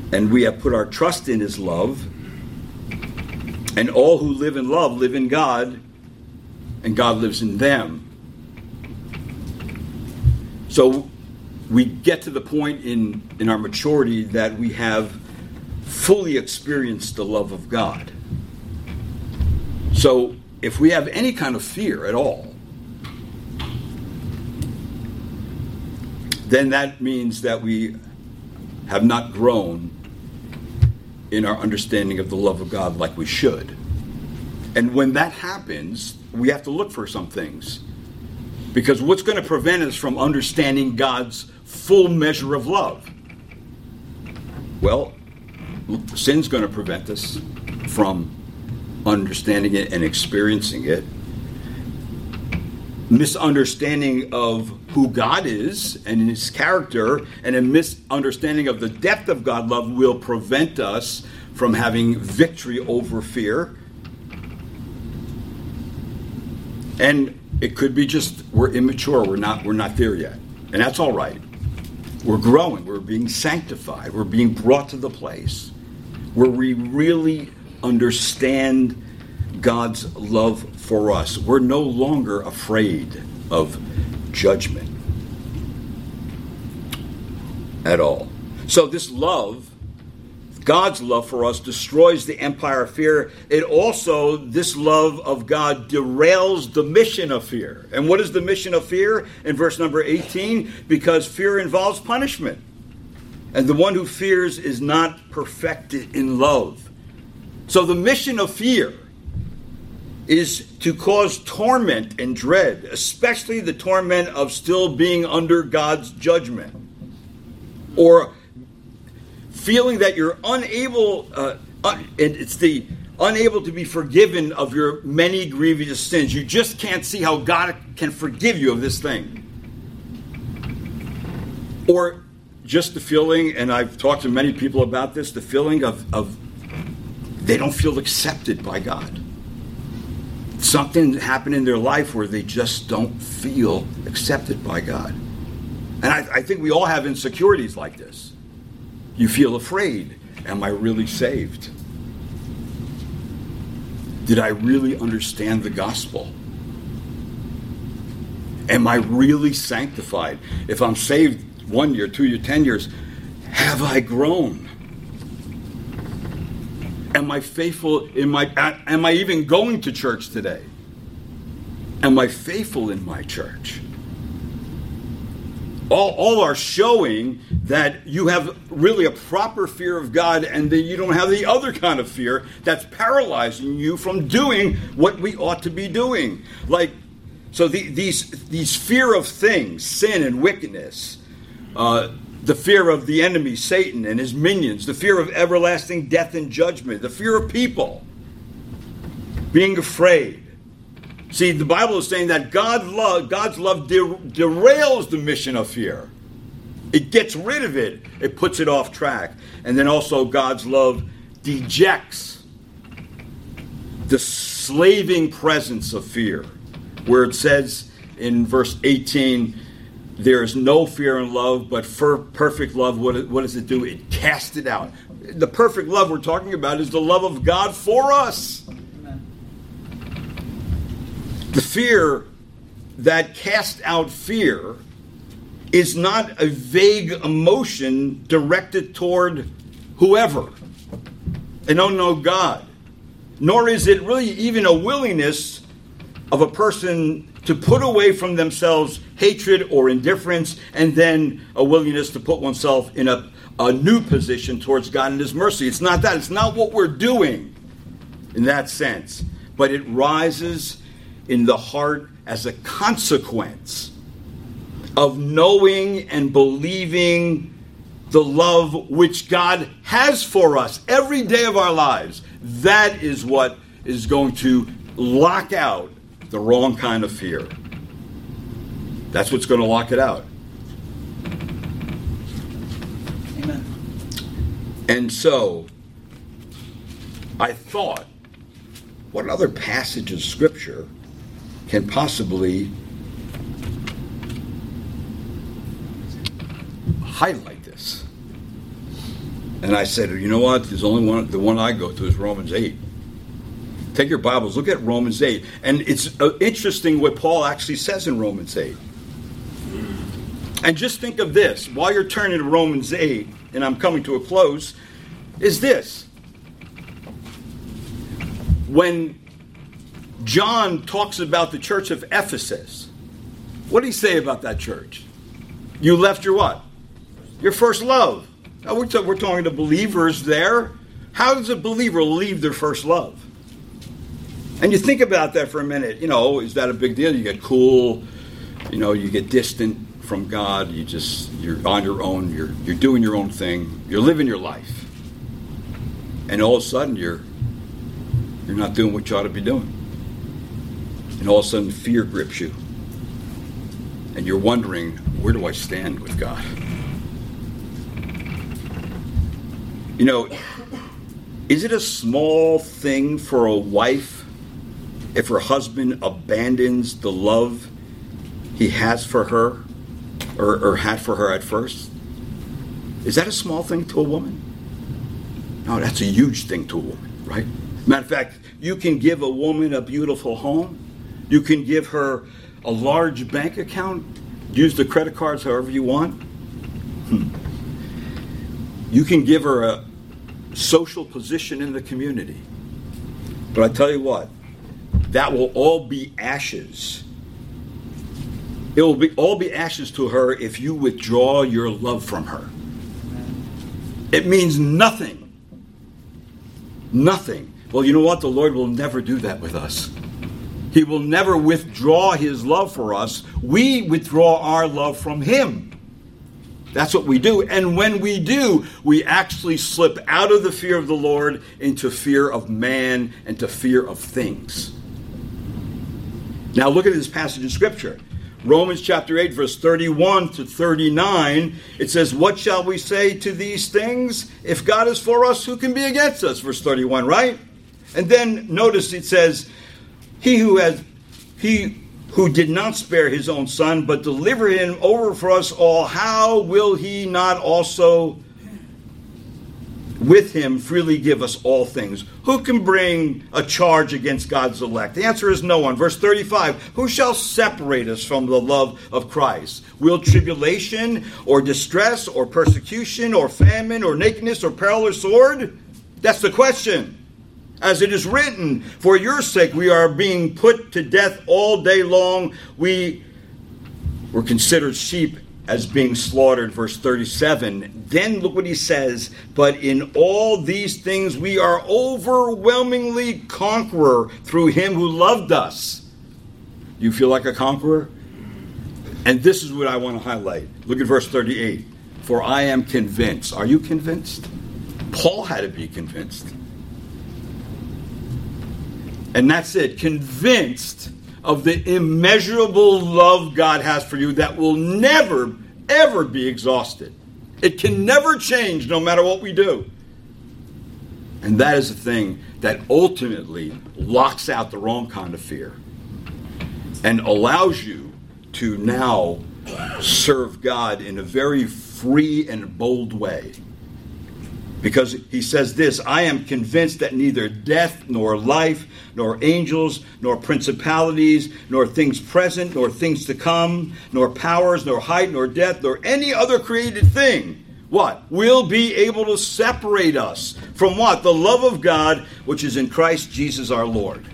A: and we have put our trust in his love. And all who live in love live in God, and God lives in them. So we get to the point in, in our maturity that we have fully experienced the love of God. So if we have any kind of fear at all, then that means that we have not grown in our understanding of the love of God like we should. And when that happens, we have to look for some things. Because what's going to prevent us from understanding God's full measure of love? Well, sin's going to prevent us from understanding it and experiencing it. Misunderstanding of who God is and his character, and a misunderstanding of the depth of God's love will prevent us from having victory over fear. And it could be just we're immature, we're not we're not there yet. And that's all right. We're growing, we're being sanctified, we're being brought to the place where we really understand God's love for us. We're no longer afraid of judgment at all. So this love, God's love for us, destroys the empire of fear. It also, this love of God derails the mission of fear. And what is the mission of fear? In verse number eighteen, because fear involves punishment. And the one who fears is not perfected in love. So the mission of fear is to cause torment and dread, especially the torment of still being under God's judgment, or feeling that you're unable, uh, un- it's the unable to be forgiven of your many grievous sins. You just can't see how God can forgive you of this thing. Or just the feeling, and I've talked to many people about this, the feeling of, of they don't feel accepted by God. Something happened in their life where they just don't feel accepted by God. And I, I think we all have insecurities like this. You feel afraid. Am I really saved? Did I really understand the gospel? Am I really sanctified? If I'm saved one year, two years, ten years, have I grown? Am I faithful in my, am I even going to church today? Am I faithful in my church? All, all are showing that you have really a proper fear of God, and that you don't have the other kind of fear that's paralyzing you from doing what we ought to be doing. Like, so the, these, these fear of things, sin and wickedness, uh, the fear of the enemy, Satan, and his minions, the fear of everlasting death and judgment, the fear of people, being afraid. See, the Bible is saying that God love, God's love der- derails the mission of fear. It gets rid of it. It puts it off track. And then also God's love dejects the slaving presence of fear, where it says in verse eighteen, there is no fear in love, but for perfect love, what, what does it do? It casts it out. The perfect love we're talking about is the love of God for us. Amen. The fear that casts out fear is not a vague emotion directed toward whoever. They don't know God. Nor is it really even a willingness of a person to put away from themselves hatred or indifference, and then a willingness to put oneself in a, a new position towards God and his mercy. It's not that. It's not what we're doing in that sense. But it rises in the heart as a consequence of knowing and believing the love which God has for us every day of our lives. That is what is going to lock out the wrong kind of fear. That's what's going to lock it out.
B: Amen.
A: And so, I thought, what other passage of Scripture can possibly highlight this? And I said, you know what? There's only one. The one I go to is Romans eight. Take your Bibles, look at Romans eight. And it's uh, interesting what Paul actually says in Romans eight. And just think of this, while you're turning to Romans eight, and I'm coming to a close, is this. When John talks about the church of Ephesus, what did he say about that church? You left your what? Your first love. Now we're, t- we're talking to believers there. How does a believer leave their first love? And you think about that for a minute. You know, is that a big deal? You get cool. You know, you get distant from God. You just, you're on your own. You're you're doing your own thing. You're living your life. And all of a sudden, you're you're not doing what you ought to be doing. And all of a sudden, fear grips you. And you're wondering, where do I stand with God? You know, is it a small thing for a wife if her husband abandons the love he has for her or, or had for her at first? Is that a small thing to a woman? No, that's a huge thing to a woman, right? Matter of fact, you can give a woman a beautiful home. You can give her a large bank account. Use the credit cards however you want. Hmm. You can give her a social position in the community. But I tell you what, that will all be ashes. It will be all be ashes to her if you withdraw your love from her. It means nothing. Nothing. Well, you know what? The Lord will never do that with us. He will never withdraw his love for us. We withdraw our love from him. That's what we do. And when we do, we actually slip out of the fear of the Lord into fear of man and to fear of things. Now look at this passage of Scripture. Romans chapter eight, verse thirty-one to thirty-nine. It says, what shall we say to these things? If God is for us, who can be against us? Verse thirty-one, right? And then notice it says, He who has, he who did not spare his own son, but delivered him over for us all, how will he not also with him freely give us all things? Who can bring a charge against God's elect? The answer is no one. Verse thirty-five, who shall separate us from the love of Christ? Will tribulation or distress or persecution or famine or nakedness or peril or sword? That's the question. As it is written, for your sake we are being put to death all day long. We were considered sheep as being slaughtered. Verse thirty-seven. Then look what he says. But in all these things we are overwhelmingly conqueror through him who loved us. You feel like a conqueror? And this is what I want to highlight. Look at verse thirty-eight. For I am convinced. Are you convinced? Paul had to be convinced. And that's it. Convinced of the immeasurable love God has for you that will never, ever be exhausted. It can never change no matter what we do. And that is the thing that ultimately locks out the wrong kind of fear and allows you to now serve God in a very free and bold way. Because he says this, I am convinced that neither death, nor life, nor angels, nor principalities, nor things present, nor things to come, nor powers, nor height, nor depth, nor any other created thing, what? Will be able to separate us from what? The love of God, which is in Christ Jesus our Lord.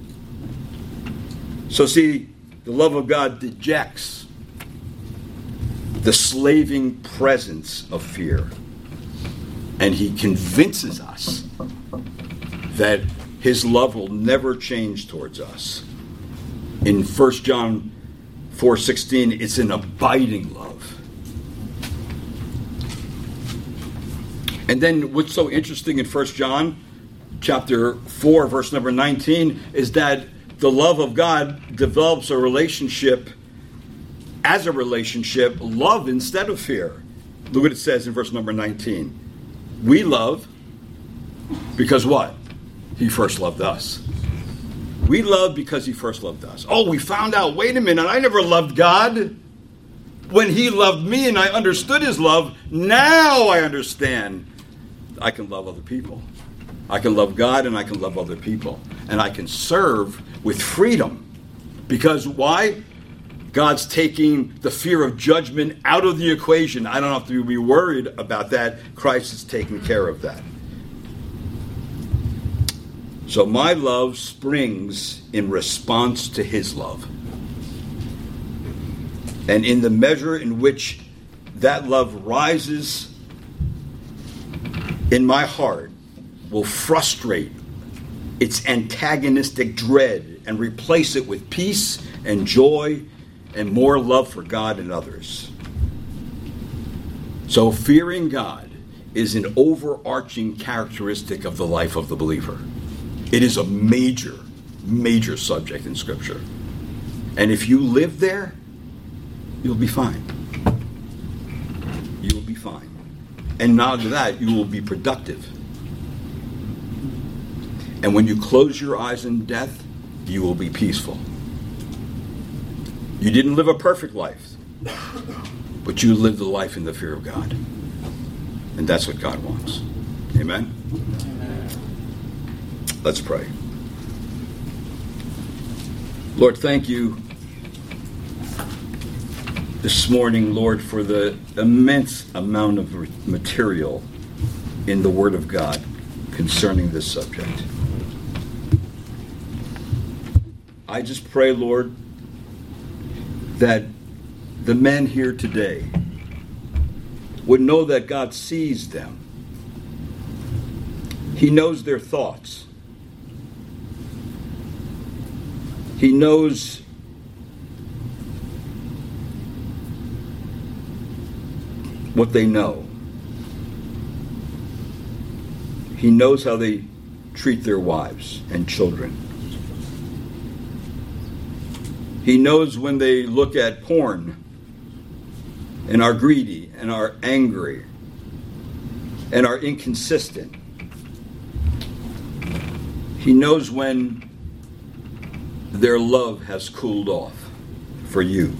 A: So see, the love of God dejects the slaving presence of fear. And he convinces us that his love will never change towards us. In First John four sixteen, it's an abiding love. And then what's so interesting in First John chapter four, verse number nineteen, is that the love of God develops a relationship, as a relationship, love instead of fear. Look what it says in verse number nineteen. We love because what? He first loved us. We love because he first loved us. Oh, we found out, wait a minute, I never loved God. When he loved me and I understood his love, now I understand I can love other people. I can love God and I can love other people. And I can serve with freedom. Because why? God's taking the fear of judgment out of the equation. I don't have to be worried about that. Christ is taking care of that. So my love springs in response to his love. And in the measure in which that love rises in my heart, will frustrate its antagonistic dread and replace it with peace and joy and more love for God and others. So fearing God is an overarching characteristic of the life of the believer. It is a major, major subject in Scripture. And if you live there, you'll be fine. You will be fine. And not only that, you will be productive. And when you close your eyes in death, you will be peaceful. You didn't live a perfect life, but you lived a life in the fear of God. And that's what God wants. Amen? Amen. Let's pray. Lord, thank you this morning, Lord, for the immense amount of material in the Word of God concerning this subject. I just pray, Lord, that the men here today would know that God sees them. He knows their thoughts. He knows what they know. He knows how they treat their wives and children. He knows when they look at porn and are greedy and are angry and are inconsistent. He knows when their love has cooled off for you.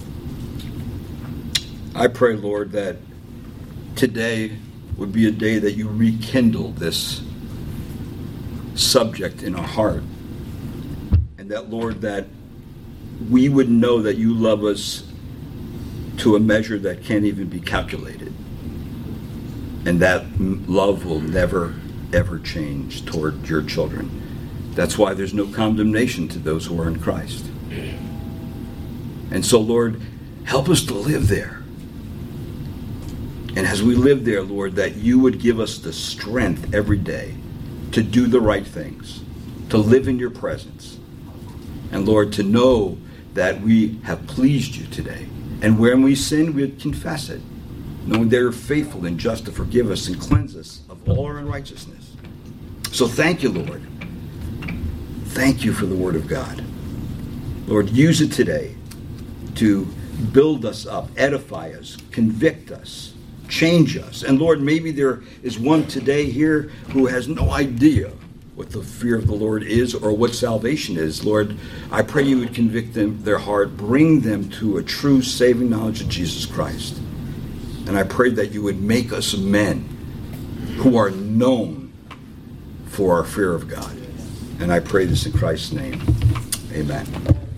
A: I pray, Lord, that today would be a day that you rekindle this subject in our heart. And that, Lord, that we would know that you love us to a measure that can't even be calculated. And that love will never, ever change toward your children. That's why there's no condemnation to those who are in Christ. And so, Lord, help us to live there. And as we live there, Lord, that you would give us the strength every day to do the right things, to live in your presence. And Lord, to know that we have pleased you today. And when we sin, we confess it, knowing that you're faithful and just to forgive us and cleanse us of all our unrighteousness. So thank you, Lord. Thank you for the Word of God. Lord, use it today to build us up, edify us, convict us, change us. And Lord, maybe there is one today here who has no idea what the fear of the Lord is or what salvation is. Lord, I pray you would convict them, their heart, bring them to a true saving knowledge of Jesus Christ. And I pray that you would make us men who are known for our fear of God. And I pray this in Christ's name. Amen.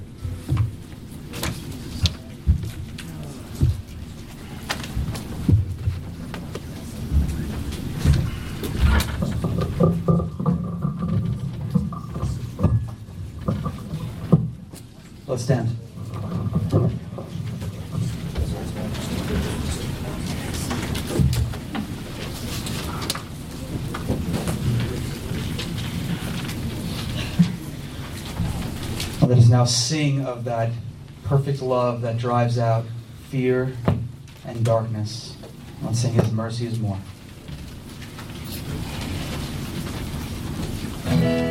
B: Let's stand. Let us now sing of that perfect love that drives out fear and darkness. Let's sing His mercy is more.